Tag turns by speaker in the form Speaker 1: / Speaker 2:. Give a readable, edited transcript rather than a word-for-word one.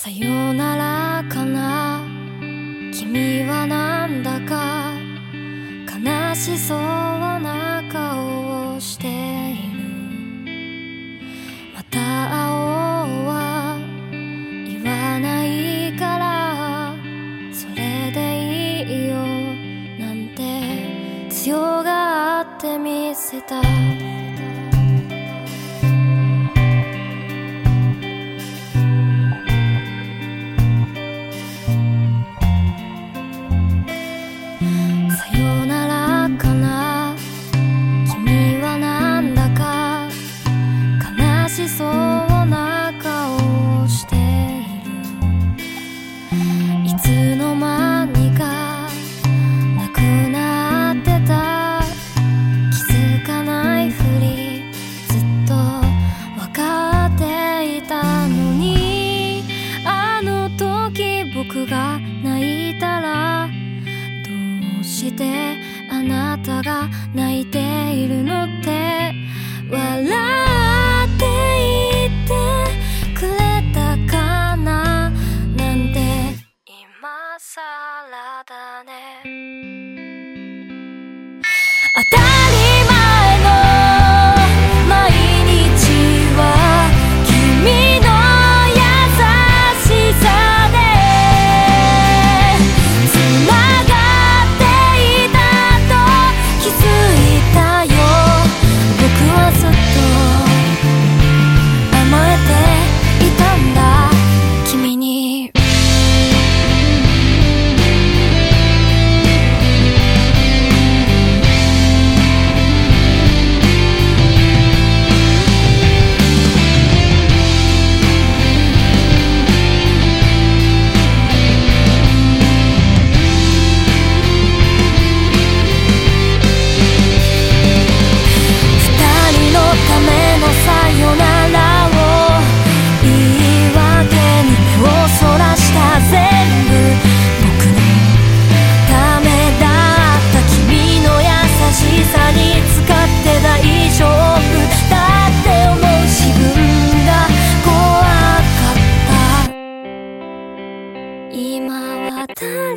Speaker 1: さよならかな、君はなんだか悲しそうな顔をしている。また会おうは言わないから、それでいいよなんて強がってみせた。さよならかな、君はなんだか悲しそうな顔をしている。いつの間にかなくなってた、気づかないふりずっとわかっていたのに、あの時僕が泣いたら、どうしてあなたが泣いているのって笑って言ってくれたかな、なんて今さらだね。当たり前の毎日は君の優しさで繋がっていたと気づいたよ。僕はずっと甘えていたんだ、君に。ためのさよならを言い訳に目をそらした。全部僕のためだった。君の優しさに使って大丈夫だって思う自分が怖かった。今は誰